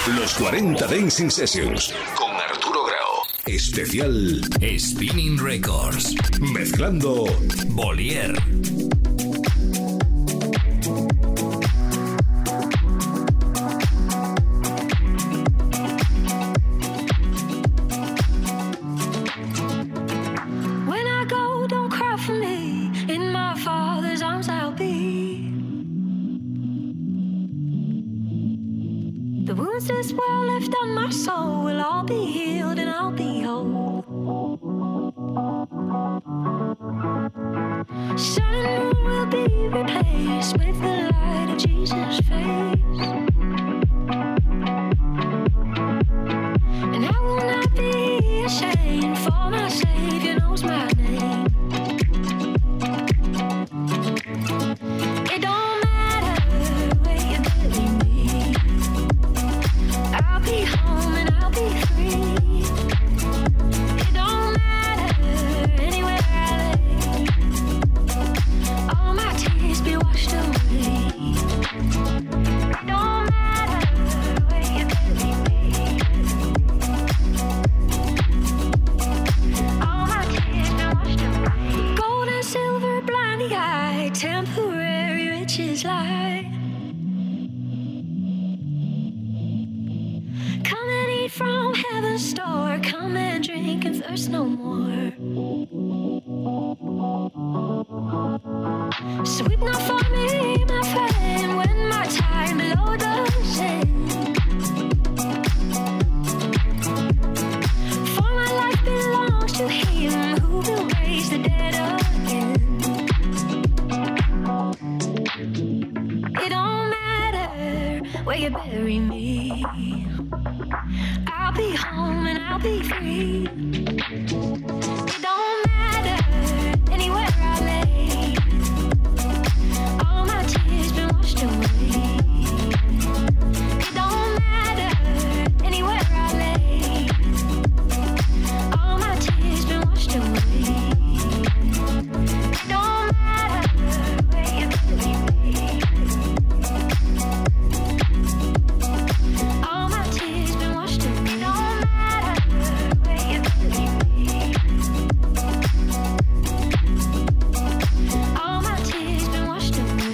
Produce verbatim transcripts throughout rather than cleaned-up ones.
Los cuarenta Dancing Sessions con Arturo Grau. Especial Spinning Records. Mezclando Bolier. This well left on my soul will all be healed and I'll be whole. Sun and moon will be replaced with the light of Jesus' face, and I will not be ashamed, for my Savior knows my name. It don't matter where you bury me, I'll be home and I'll be free. It don't matter anywhere I lay, all my tears be washed away. It don't matter where you bury me, all my tears be washed away. Gold and silver blind the eye, temporary riches lie. Come and eat from heaven's store, come and drink and thirst no more. Sweep not for me, my friend, when my time below the sand. For my life belongs to Him who will raise the dead again. It don't matter where you bury me, I'll be home and I'll be free. It don't matter anywhere I lay, all my tears been washed away. It don't matter anywhere I lay, all my tears been washed away. It don't matter where you bury me, all my tears been washed away. It don't matter where you bury me, all my tears been washed away.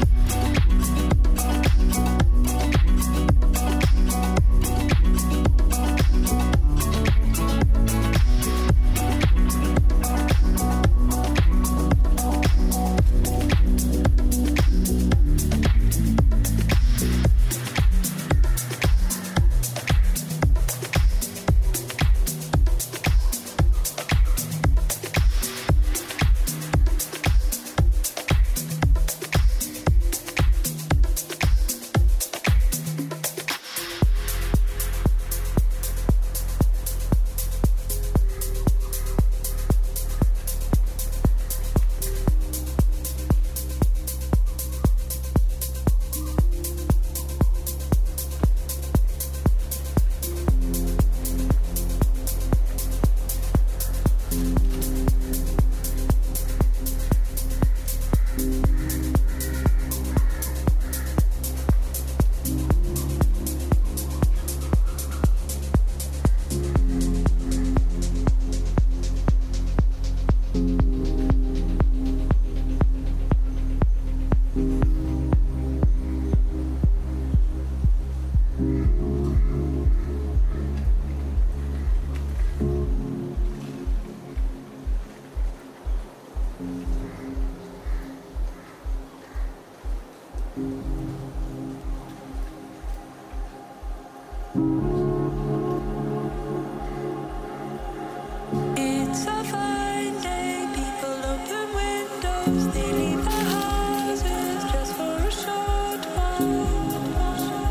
It's a fine day, people open windows, they leave their houses just for a short while.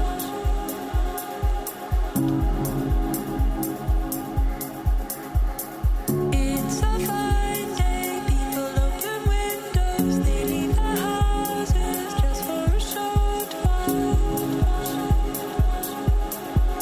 It's a fine day, people open windows, they leave their houses just for a short while.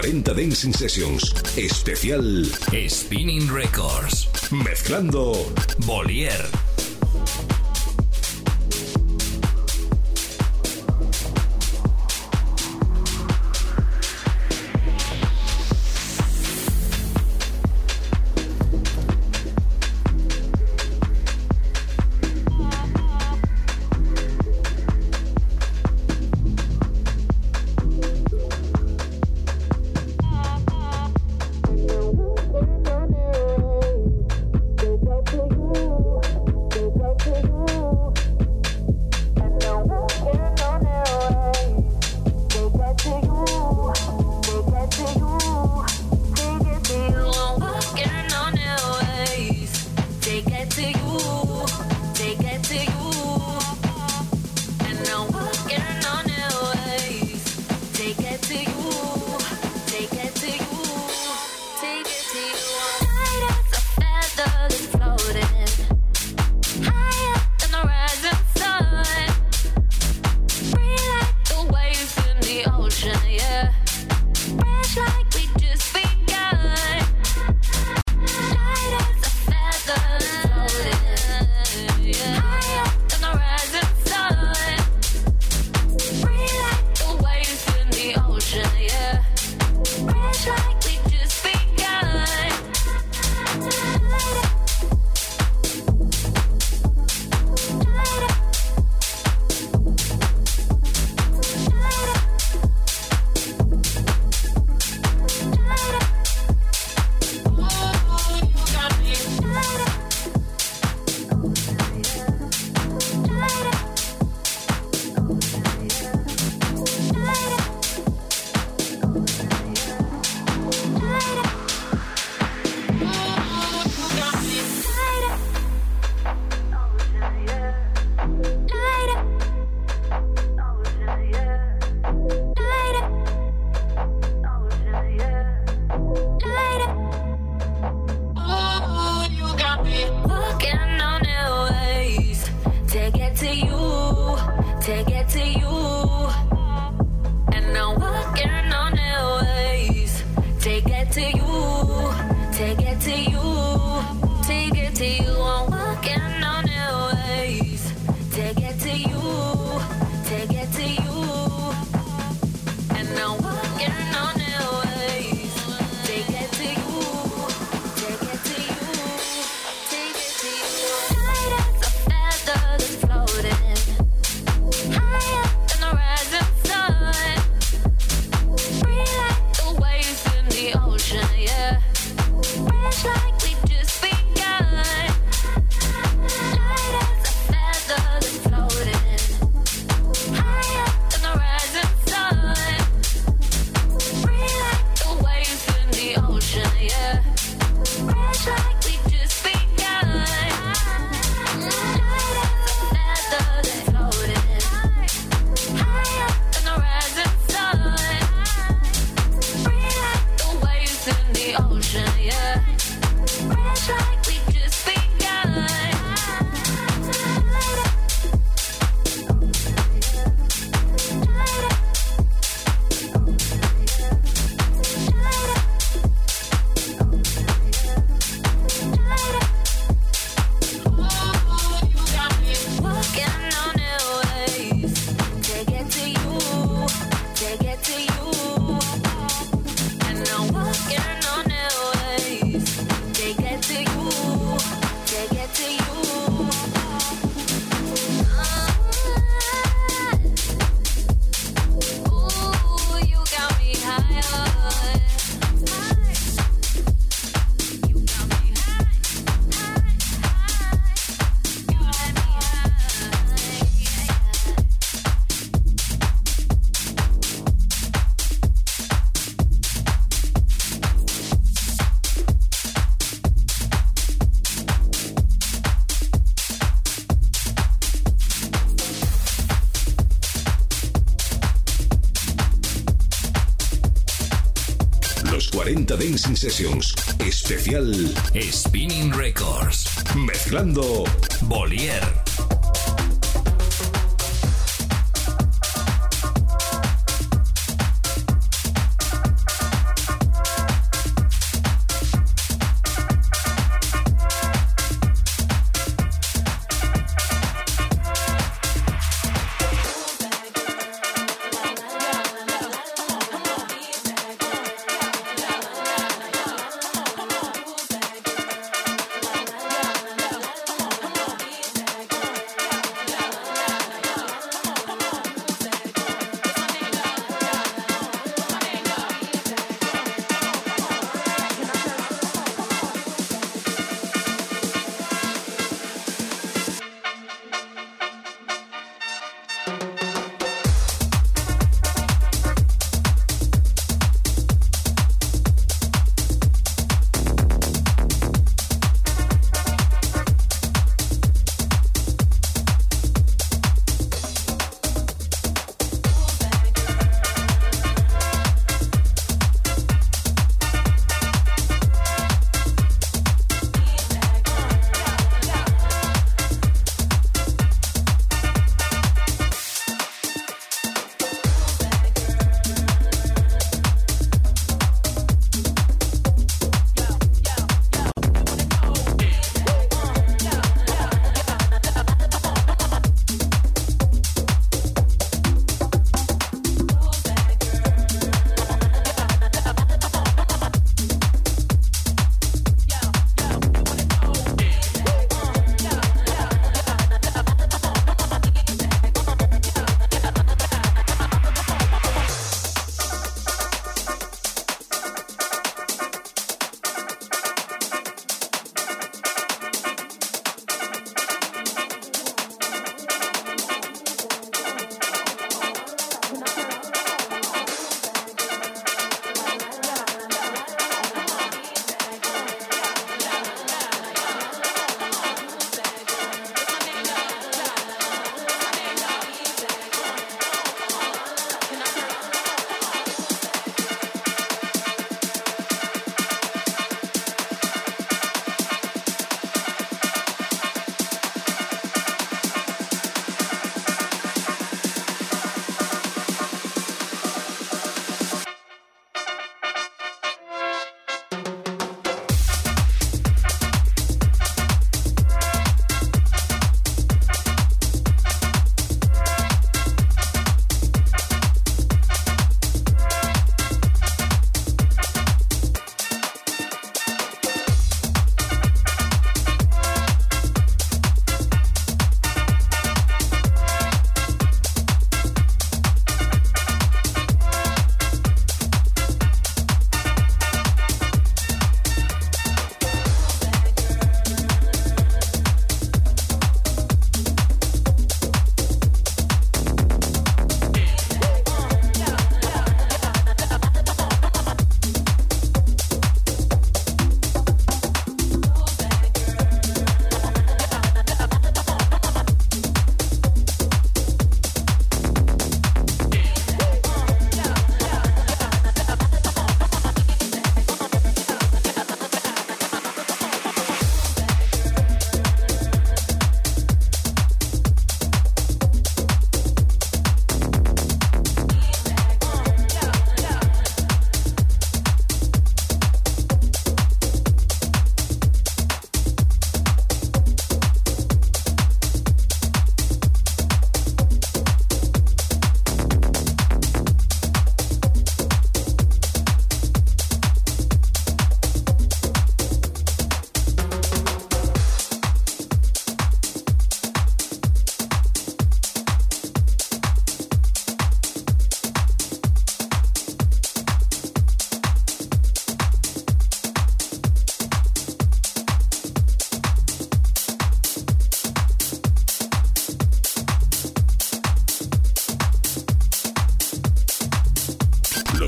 cuarenta Dancing Sessions. Especial Spinning Records. Mezclando Bolier. cuarenta Dancing Sessions. Especial Spinning Records. Mezclando Bolier.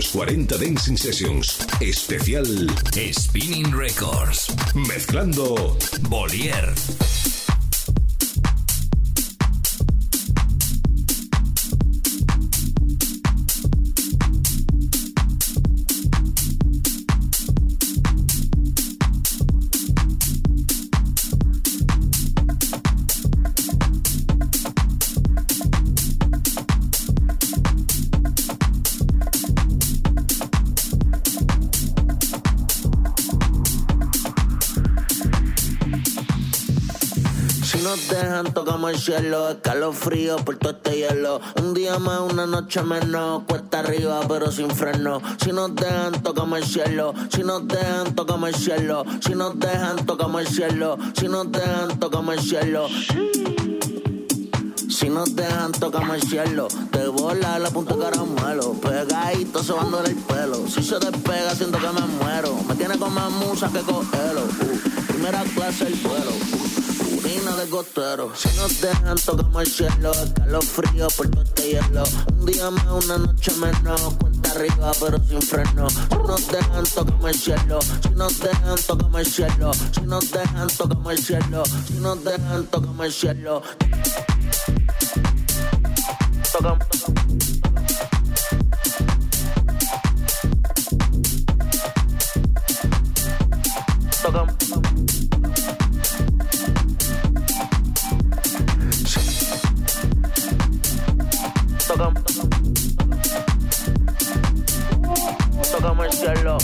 Los cuarenta Dancing Sessions. Especial Spinning Records. Mezclando Bolier. Dejan, tocamos el cielo, escalofrío por todo este hielo. Un día más, una noche menos, cuesta arriba pero sin freno. Si nos dejan, tocamos el cielo. Si nos dejan, tocamos el cielo. Si nos dejan, tocamos el cielo. Si nos dejan, tocamos el cielo. Si nos dejan, tocamos el cielo. Te bola la punta de caramelo. Pegadito, sobándole el pelo. Si se despega, siento que me muero. Me tiene con más musa que cogelo. Uh, primera clase el vuelo. Uh. De gotero. Si nos dejan, tocamos el cielo. Escalofrío por todo este hielo. Un día más, una noche menos, cuenta arriba pero sin freno. Si nos dejan, tocamos el cielo. Si nos dejan, tocamos el cielo. Si nos dejan, tocamos el cielo. Si nos dejan, tocamos el cielo. Tocamos, tocamos. Tocamos, tocamos el cielo.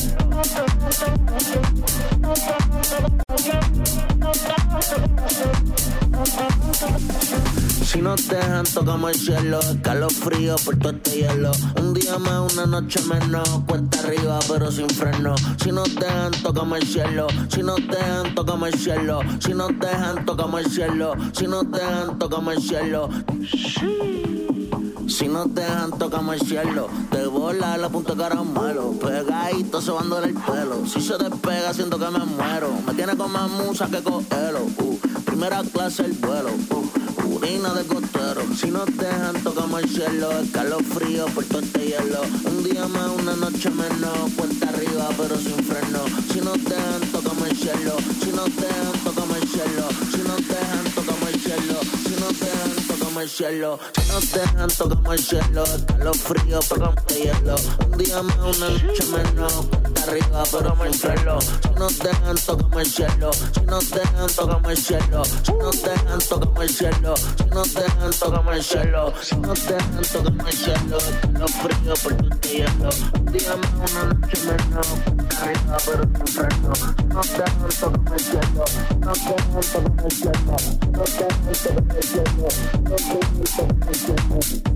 Si nos dejan, tocamos el cielo. Escalofrío por todo este hielo. Un día más, una noche menos, cuesta arriba pero sin freno. Si nos dejan, tocamos el cielo. Si nos dejan, tocamos el cielo. Si nos dejan, tocamos el cielo. Si nos dejan, tocamos el cielo. Si nos dejan, tocamos el cielo. Te bola la punta de caramelo. Pegadito, sobándole el pelo. Si se despega, siento que me muero. Me tiene con más musa que cogelo. Uh, primera clase el vuelo. Uh, urina de gotero. Si nos dejan, tocamos el cielo. Escalofrío por todo este hielo. Un día más, una noche menos, cuenta arriba pero sin freno. Si nos dejan, tocamos el cielo. Si nos dejan, tocamos el cielo. Si nos dejan, tocamos el cielo. Si nos dejan, tocamos el cielo. Si nos dejan, tocamos el cielo. Escalofrío por todo este hielo. Un día más, una noche menos, cuenta arriba pero sin freno. Si nos dejan, tocamos el cielo. Si nos dejan, tocamos el cielo. Si nos dejan, tocamos el cielo. Si nos dejan, tocamos el cielo. Si nos dejan, tocamos el cielo. Escalofrío por todo este hielo. Un día más, una noche menos, cuenta arriba pero sin freno. Si nos dejan, tocamos el cielo. Si nos dejan, tocamos el cielo. Si nos dejan, tocamos el cielo. Si nos dejan, tocamos el cielo.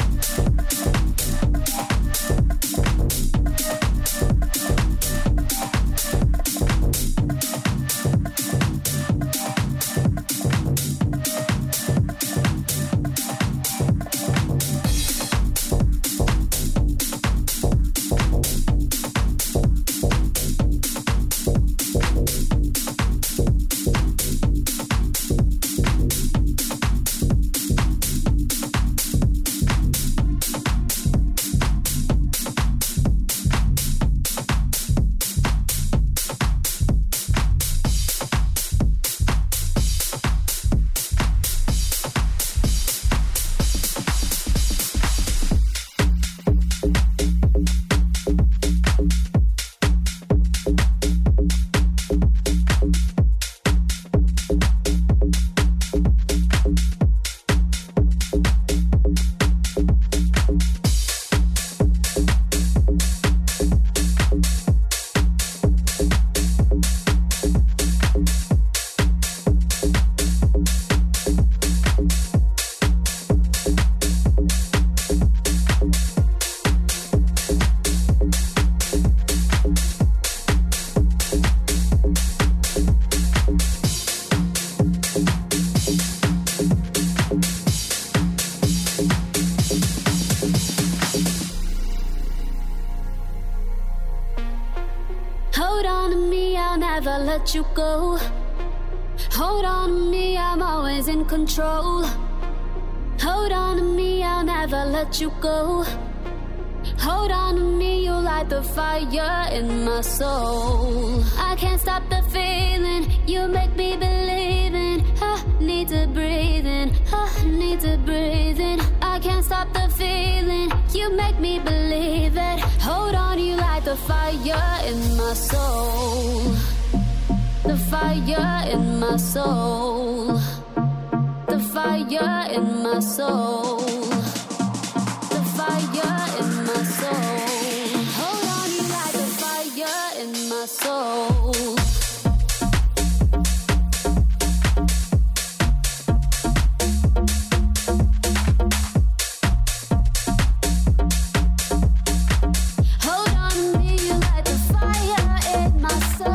never let you go. Hold on to me, I'm always in control. Hold on to me, I'll never let you go. Hold on to me, you light the fire in my soul. I can't stop the feeling, you make me believe in. I need to breathe in, I need to breathe in. I can't stop the feeling, you make me believe it. Hold on, you light the fire in my soul. The fire in my soul. The fire in my soul. The fire in my soul. Hold on, you light the fire in my soul. Hold on to me, you light the fire in my soul.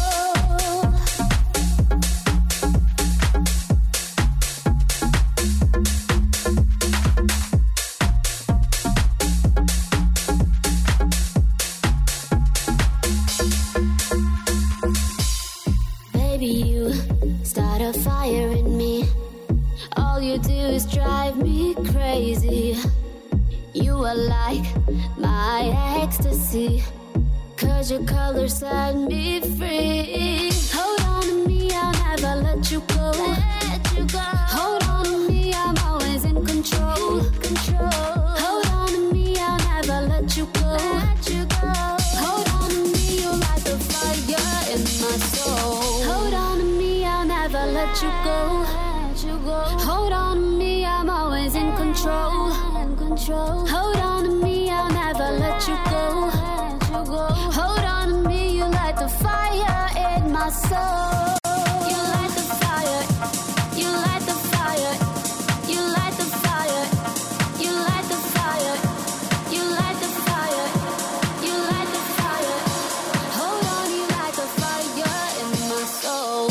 Fire in me. All you do is drive me crazy. You are like my ecstasy, 'cause your color set me free. Hold on to me, I'll never let you go. Let you go. Hold on to me, I'm always in control. Control. Hold on to me, I'll never let you go. Let you go. Hold on to me, you light the fire in my soul. Hold on to me, I'll never let you go. Let you go. Hold on to me, I'm always in control. In control. Hold on to me, I'll never let you go. Let you go. Hold on to me, you light the fire in my soul. You light the fire. You light the fire. You light the fire. You light the fire. You light the fire. You light the fire. Hold on, you light the fire in my soul.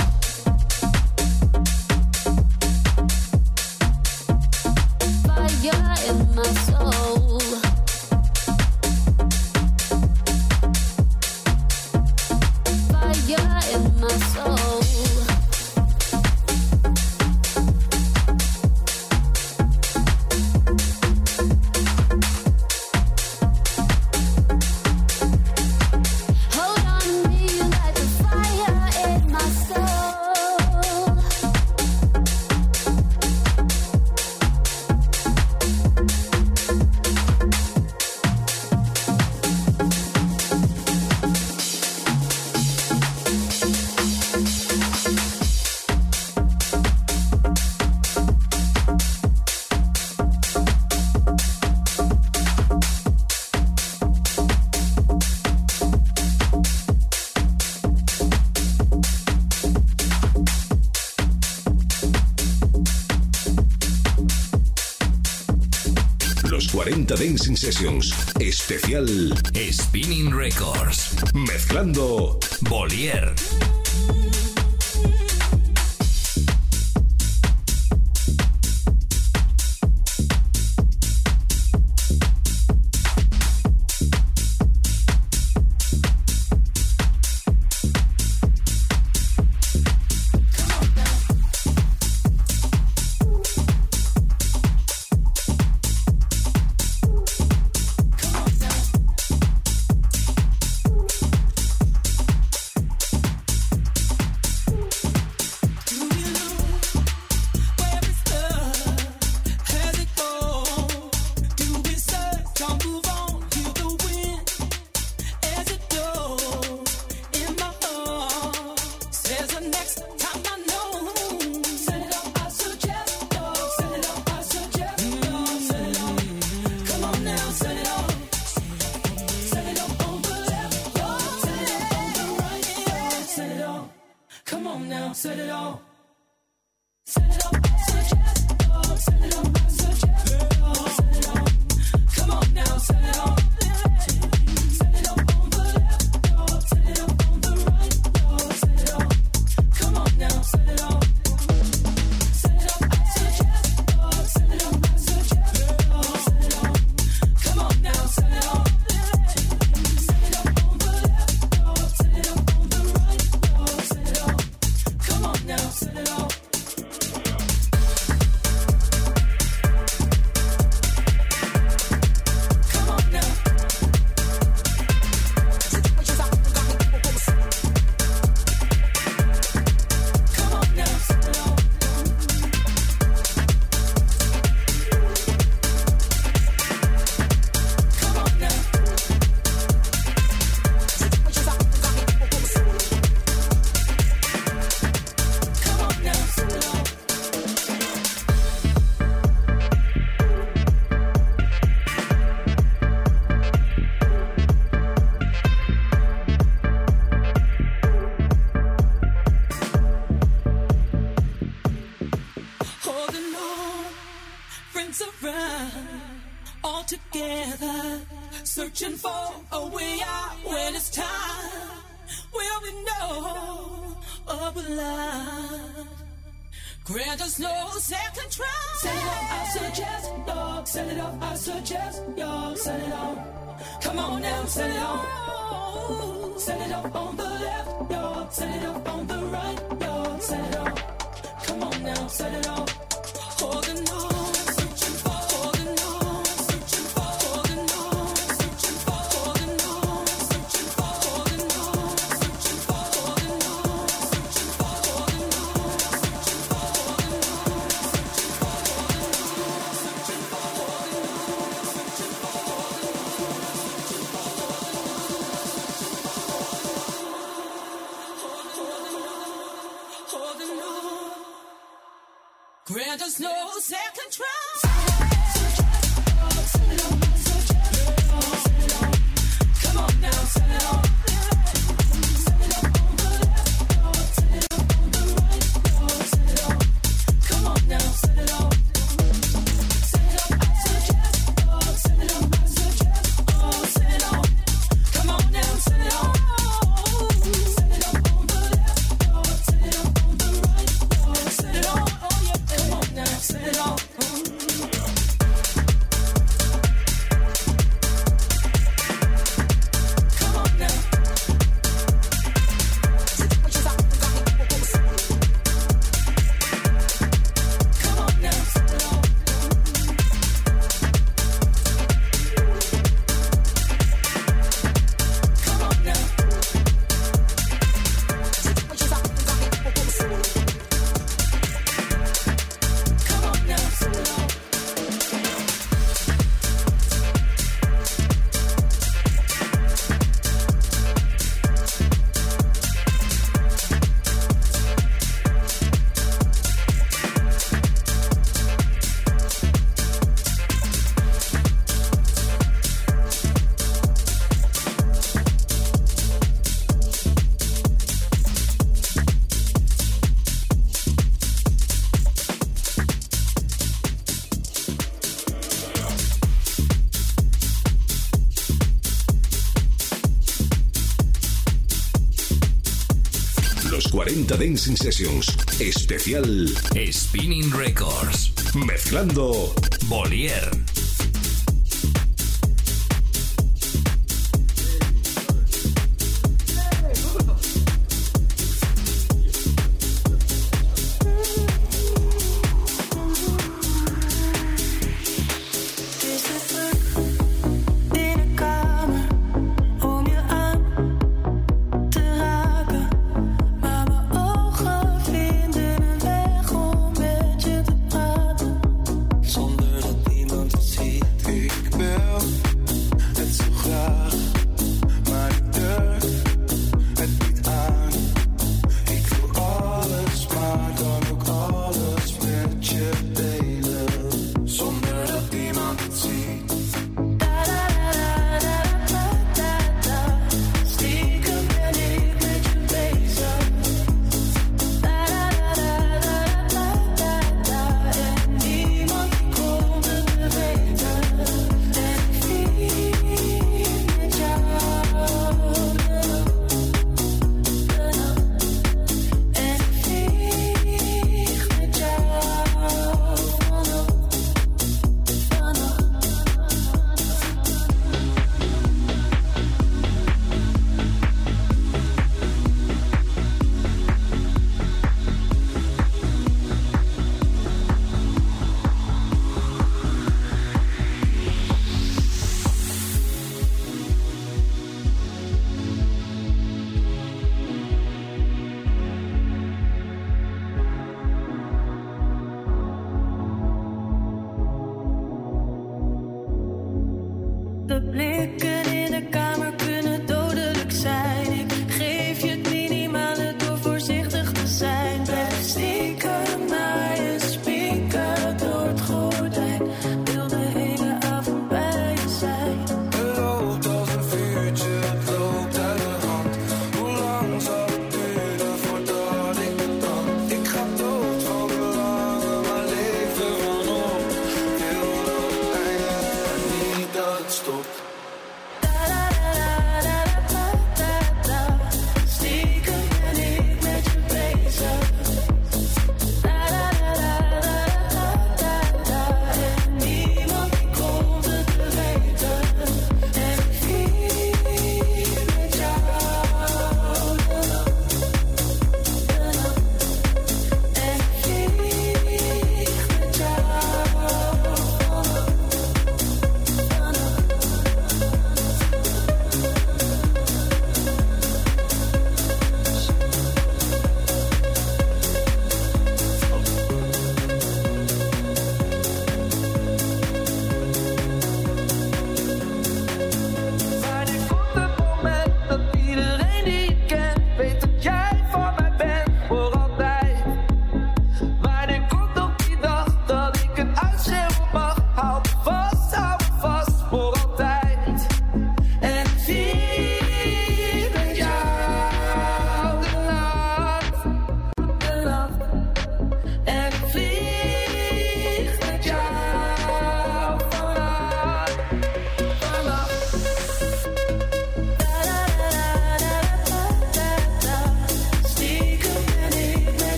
Fire in my soul. Fire in my soul. Hold on to me, you light the fire in my soul. Los cuarenta Dancing Sessions, especial Spinning Records. mezclando Volier. together, searching for a way out when it's time. Will we know of love? Grant us no second try. Set it off, I suggest, dog. Set it off, I suggest, y'all. Set it off. Come on now, set it off. Set it off on the left, y'all. Set it off on the right, y'all. Set it off. Come on now, set it off. Holding on, searching for, holding on, searching for, holding on, searching for, holding on, searching for, holding on, searching for, holding on, searching for, holding on, searching for, holding on, searching for, holding on, searching for, holding on, holding on. Grant us no second try. Come on now, set it off. Set it up on the left, y'all. Set it up on the right, y'all. Set it off. Come on now, set it off. Set it up, I suggest, y'all. Set it up, I suggest, y'all. Set it off. Come on now, set it off. Set it up on the left, y'all. Set it up on the right, y'all. Set it off. Oh yeah, come on now, set it off. cuarenta Dancing Sessions, especial Spinning Records, mezclando Volier. Zonder dat iemand het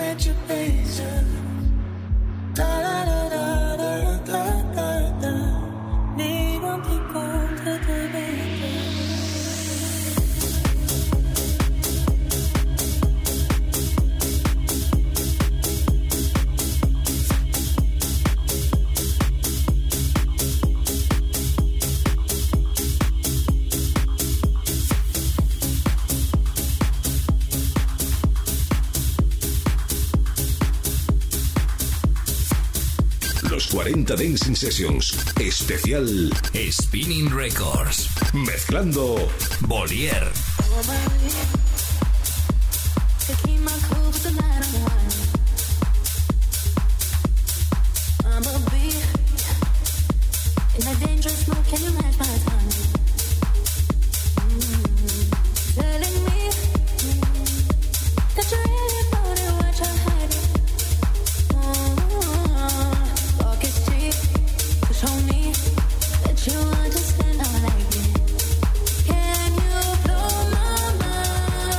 at your patience. Da da da da da da da da. Need one people to the baby. cuarenta Dancing Sessions, especial Spinning Records, mezclando Volier. You understand how I like it. Can you blow my mind?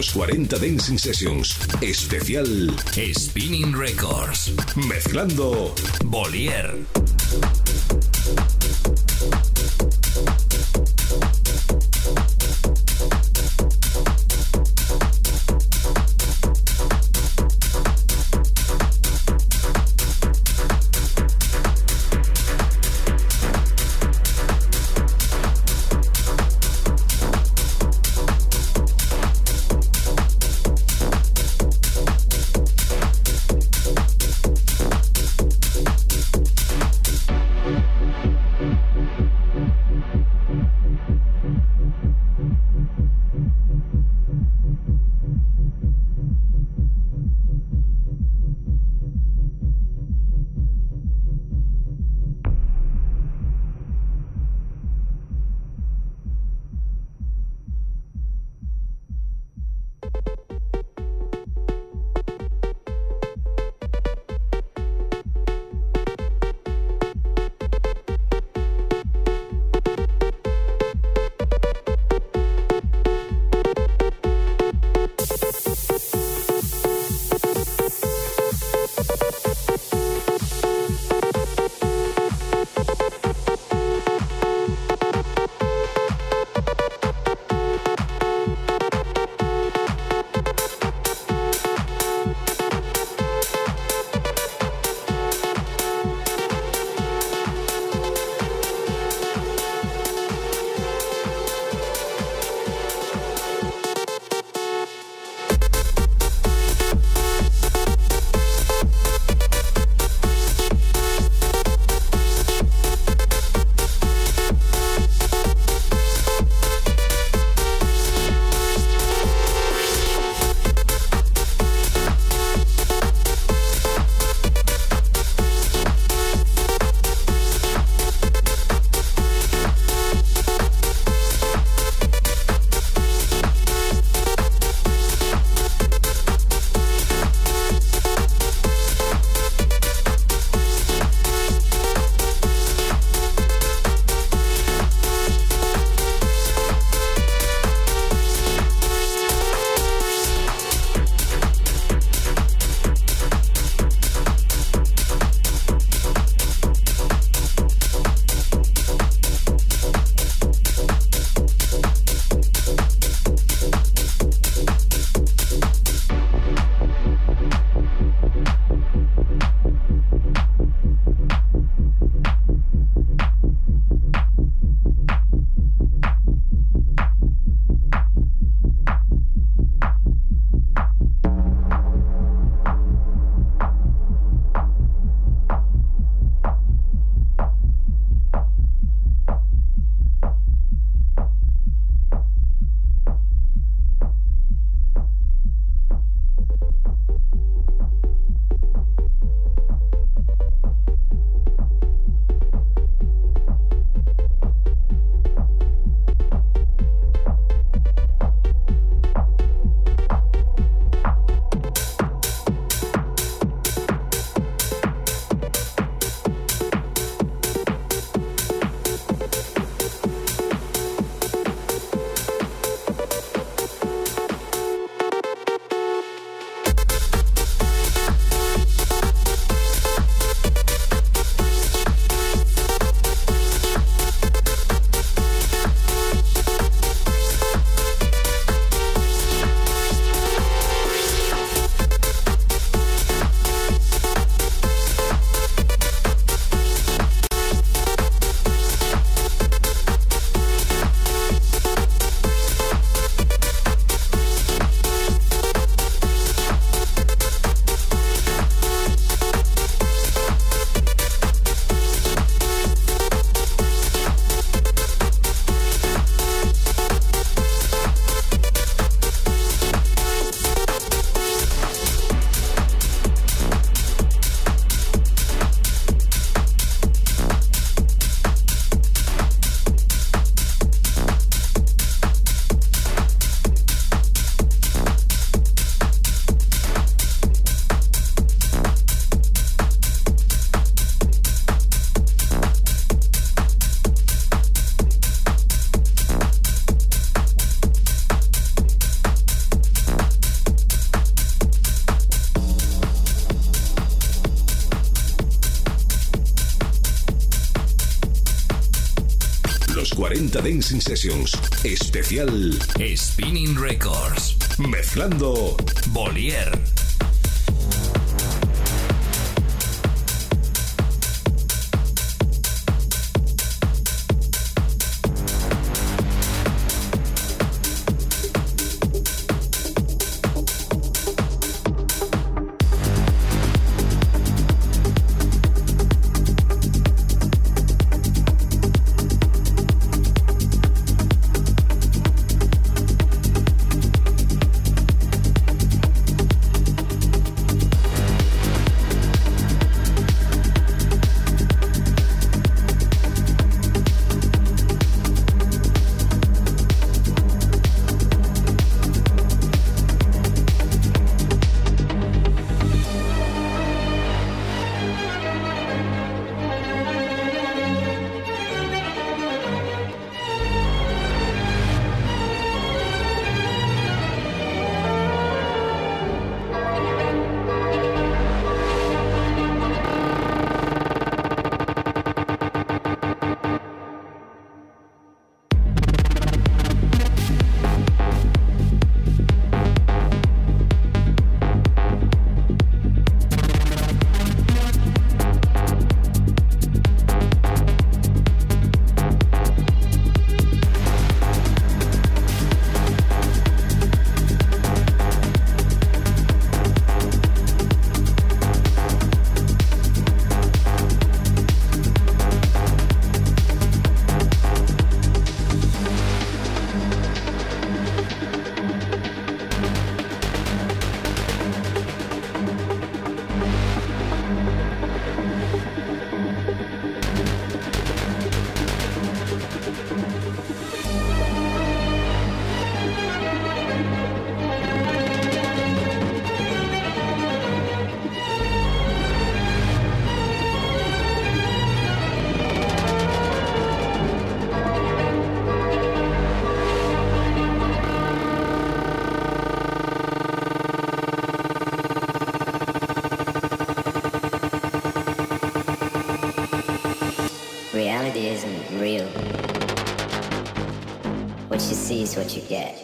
Los cuarenta Dancing Sessions. Especial Spinning Records. Mezclando Bolier. cuarenta Dancing Sessions. Especial Spinning Records. Mezclando Volier. Reality isn't real. What you see is what you get.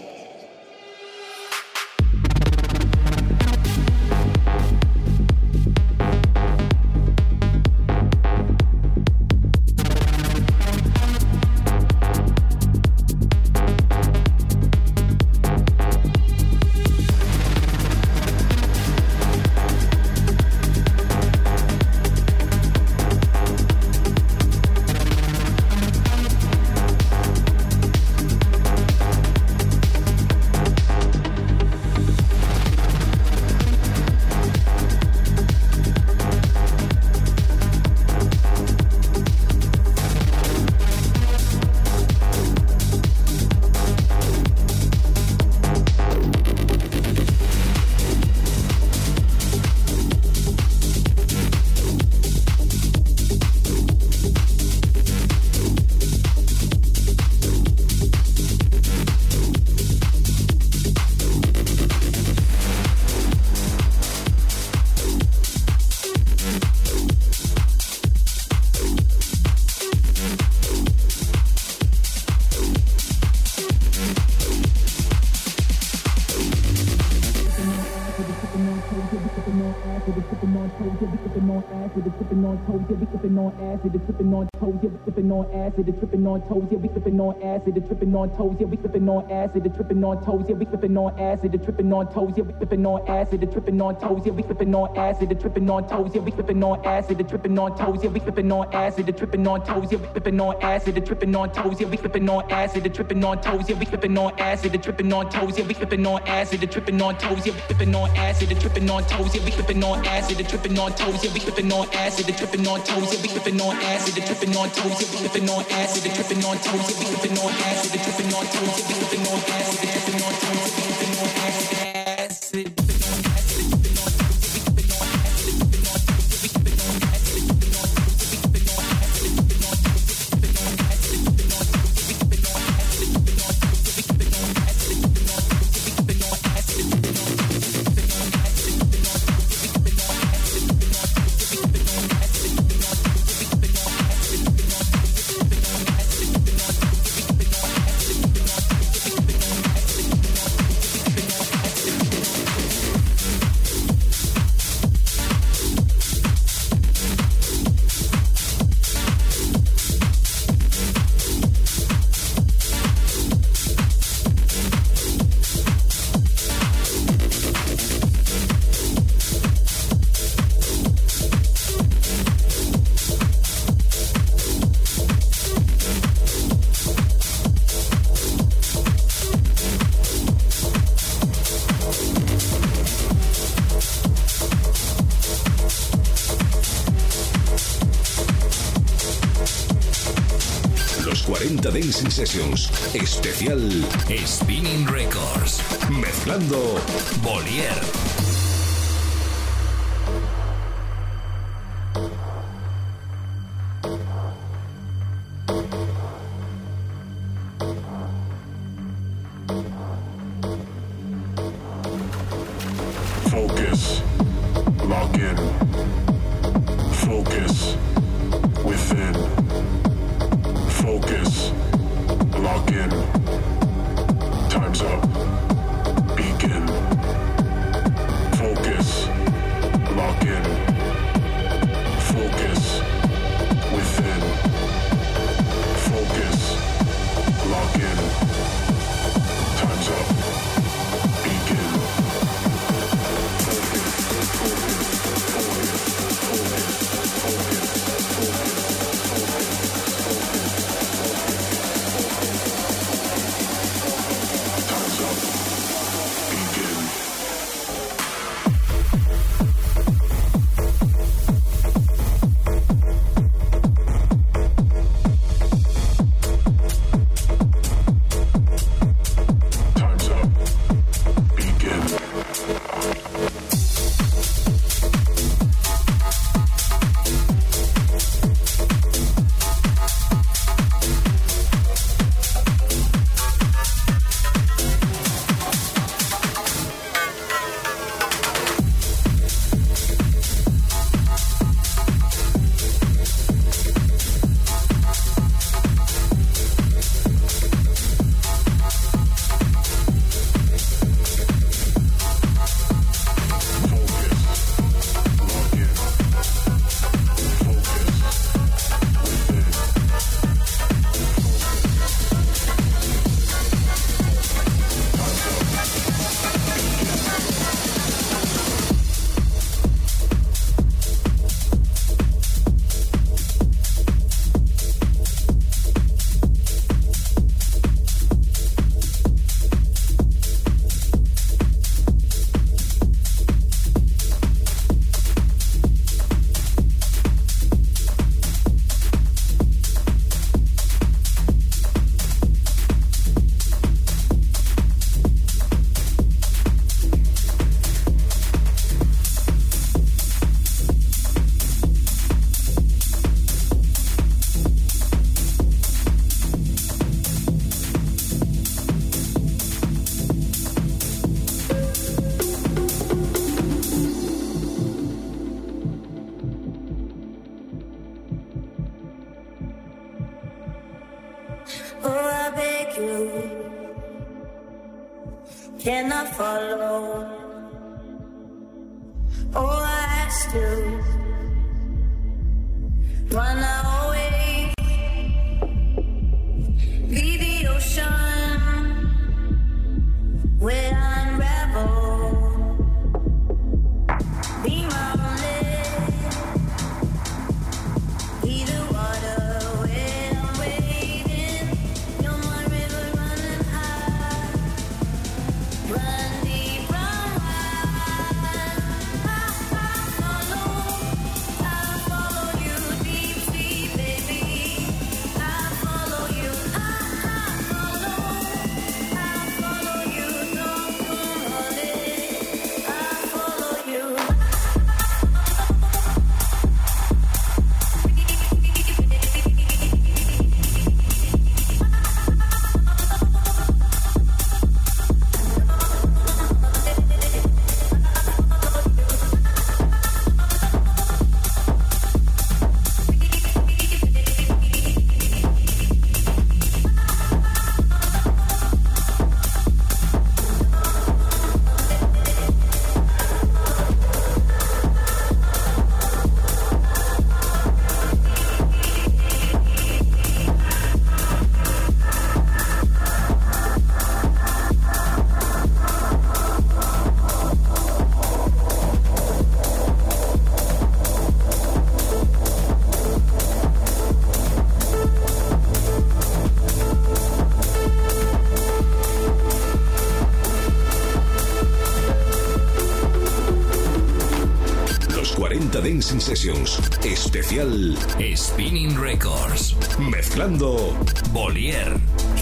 Toes, yeah, we slipping on acid, the tripping on toes, yeah, we slipping on acid, the tripping on toes, yeah, we slipping on acid, the tripping on toes, yeah, we slipping on acid, the tripping on toes, yeah, we slipping on acid, the tripping on toes, yeah, we slipping on acid, the tripping on toes, yeah, we slipping on acid, the tripping on toes, yeah, we slipping on acid, the tripping on toes, yeah, we slipping on acid, the tripping on toes, yeah, we slipping on acid, the tripping on toes, yeah, we slipping on acid, the tripping on toes, yeah, we slipping on acid, the tripping on toes, yeah, we slipping on acid, the tripping on toes, yeah, we slipping on acid, the tripping on toes, yeah, we slipping on acid, the tripping on toes, yeah, we slipping on acid, the tripping on toes, yeah, we slipping on acid, the tripping on toes, yeah, we slipping on acid, the tripping on toes, yeah, we slipping on acid, acid. cuarenta Dancing Sessions. Especial Spinning Records. Mezclando Bolier. Focus, lock in, focus, within, focus, lock in, time's up, begin, focus, lock in, focus, within, focus, lock in, time's up, begin. Can I follow? Oh, I asked you. Run away. Be the ocean where I unravel. Be my only. Be the water where I'm waiting. You're my river running high. Run deep, run wide. I, I follow, I follow you deep sea. Dancing Sessions. Especial Spinning Records. Mezclando Bolier.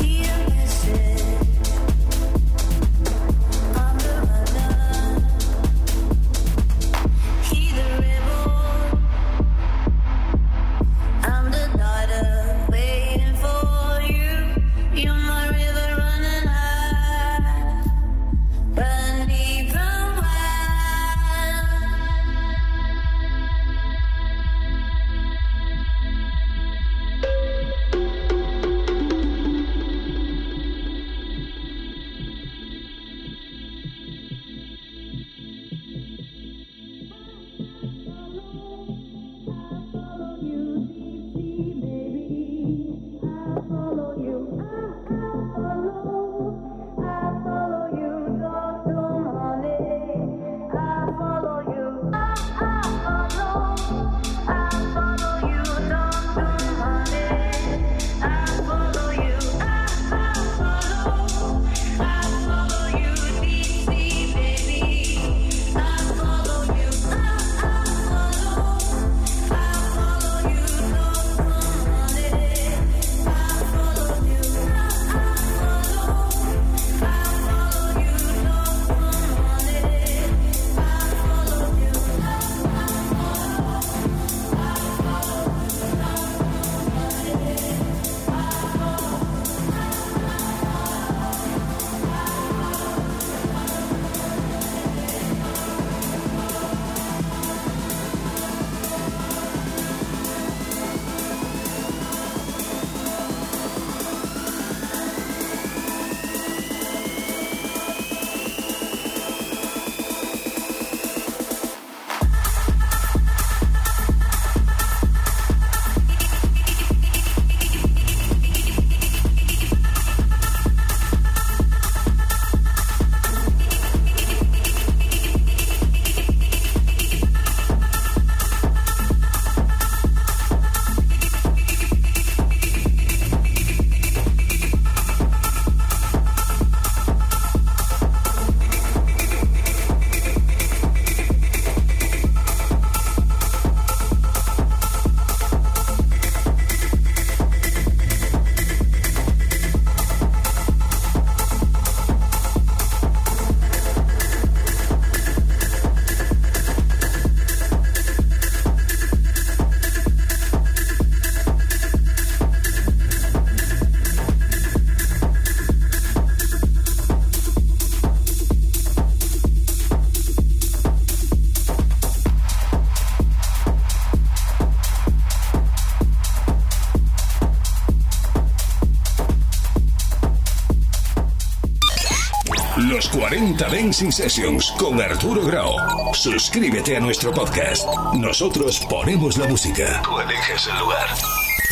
Los cuarenta Dancing Sessions con Arturo Grau. Suscríbete a nuestro podcast. Nosotros ponemos la música. Tú eliges el lugar.